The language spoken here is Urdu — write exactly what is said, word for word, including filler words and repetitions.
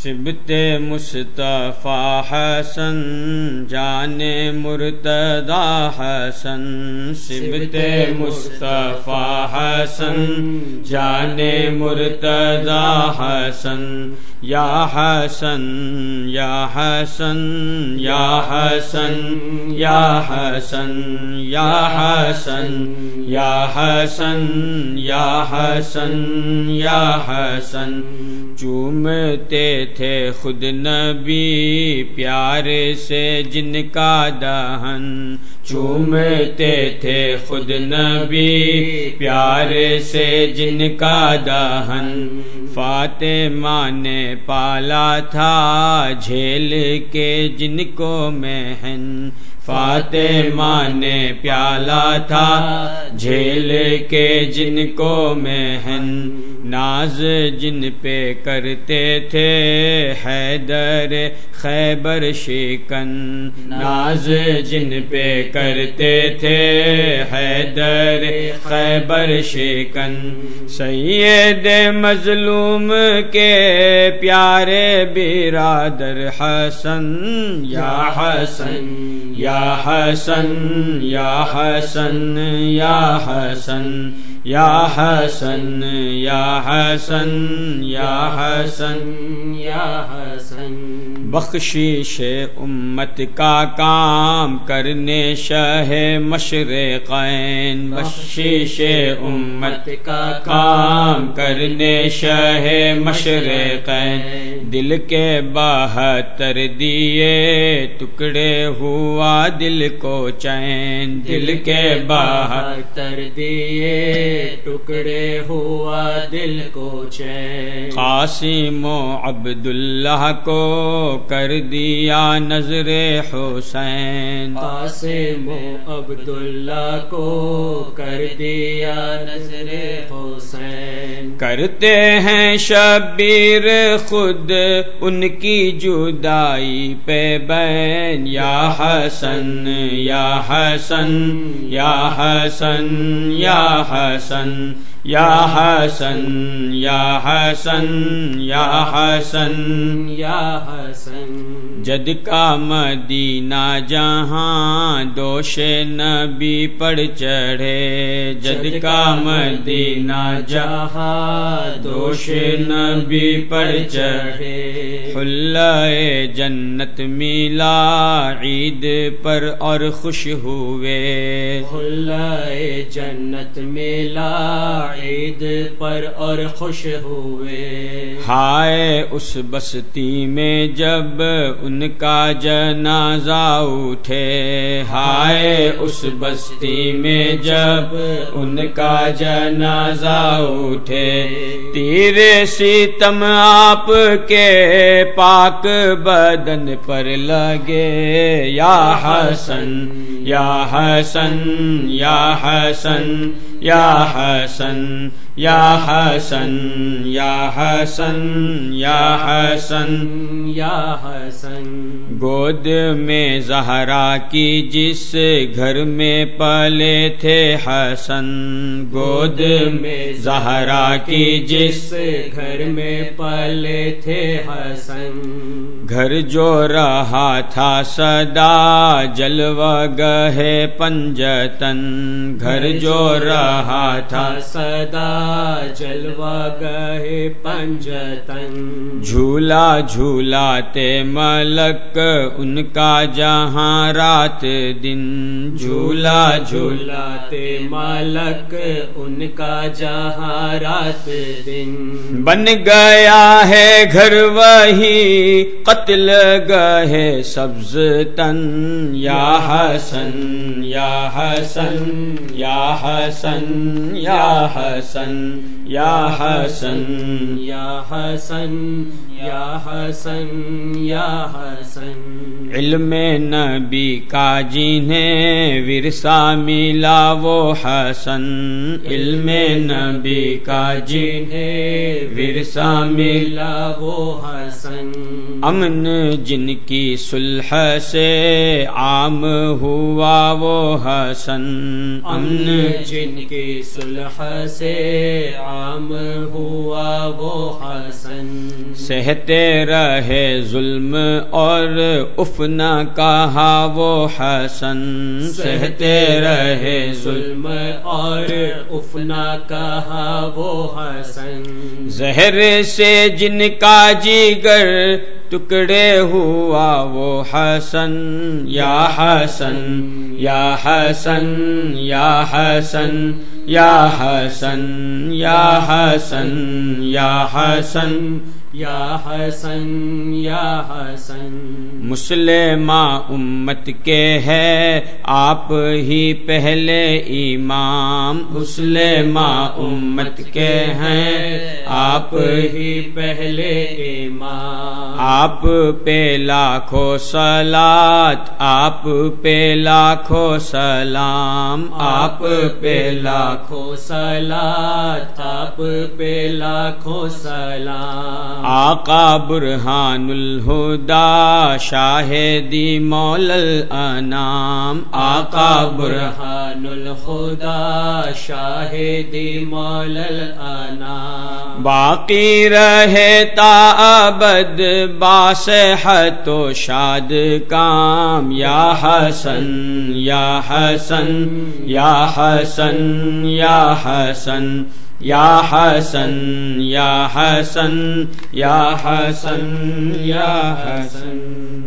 سبت مصطفیٰ حسن جان مرتضی حسن، سبت مصطفیٰ حسن جان مرتضی حسن، یا حسن یا حسن یا حسن یا حسن یا حسن یا حسن یا حسن یا حسن، چومتے تھے خود نبی پیارے سے جن کا دہن، چومتے تھے خود نبی پیارے سے جن کا دہن، فاطمہ نے پالا تھا جھیل کے جن کو محن، فاطمہ نے پیالا تھا جھیل کے جن کو محن، ناز جن پہ کرتے تھے حیدر خیبر شکن، ناز جن پہ کرتے تھے حیدر خیبر شکن، سید مظلوم کے پیارے برادر حسن، یا حسن یا حسن یا حسن یا حسن یا حسن یا حسن یا حسن یا حسن، بخشش امت کا کام کرنے شاہ مشرقین، بخشش امت کا کام کرنے شاہ مشرقین، دل کے بہتر دیے ٹکڑے ہوا دل کو چین، دل کے بہتر دیے ٹکڑے ہوا دل کو چین، قاسم و عبداللہ کو کر دیا نظر حسین، قاسم و عبداللہ کو کر دیا نظر حسین، کرتے ہیں شبیر خود ان کی جدائی پہ بین، یا حسن یا حسن یا حسن یا حسن یا حسن یا حسن یا حسن یا حسن، جد کا مدینہ جہاں دوش نبی پڑ چڑھے، جد کا مدینہ جہاں دوش نبی پڑ چڑھے، حلائے جنت ملا عید پر اور خوش ہوئے، حلائے جنت ملا عید پر اور خوش ہوئے، ہائے اس بستی میں جب ان کا جنازہ اٹھے، ہائے اس بستی میں جب ان کا جنازہ اٹھے، تیرے ستم آپ کے پاک بدن پر لگے، یا حسن یا حسن یا حسن یا حسن یا حسن یا حسن یا حسن یا حسن، گود میں زہرا کی جس گھر میں پلے تھے حسن، گود میں زہرا کی جس گھر میں پلے تھے حسن، گھر جو رہا تھا سدا جلوہ گہے پنجتن، گھر جو رہا تھا سدا جلوہ گہے پنجتن، جھولا جھولاتے ملک ان کا جہاں رات دن، جھولا جھولاتے ملک ان کا جہاں رات دن، بن گیا ہے گھر وہی قتل گہے سبز تن، یا حسن یا حسن یا حسن یا حسن یا حسن یا حسن یا حسن یا حسن، علم نبی کا جنہیں ورثہ ملا وہ حسن، علم نبی کا جنہیں ورثہ ملا وہ حسن، امن جن کی صلح سے عام ہوا وہ حسن، امن جن کی صلح سے عام ہوا وہ حسن. سہتے رہے ظلم اور اف نہ کہا وہ حسن. سہتے رہے ظلم اور اف نہ کہا وہ حسن. زہر سے جن کا جگر ٹکڑے ہوا وہ حسن. یا حسن یا حسن یا حسن یا حسن یا حسن یا حسن یا حسن یا حسن. مسلمہ امت کے ہے آپ ہی پہلے امام. مسلمہ امت کے ہیں آپ ہی پہلے امام. آپ پہ لاکھوں صلات آپ پہ لاکھوں سلام. آپ پہ لاکھوں صلات آپ پہ لاکھوں سلام. آقا برہان الہدا شاہدی مولا الانام. آقا برہان الہدا شاہدی مولا الانام. باقی رہے تا ابد باصحت و شاد کام. یا حسن یا حسن یا حسن یا حسن یا حسن یا حسن یا حسن یا حسن.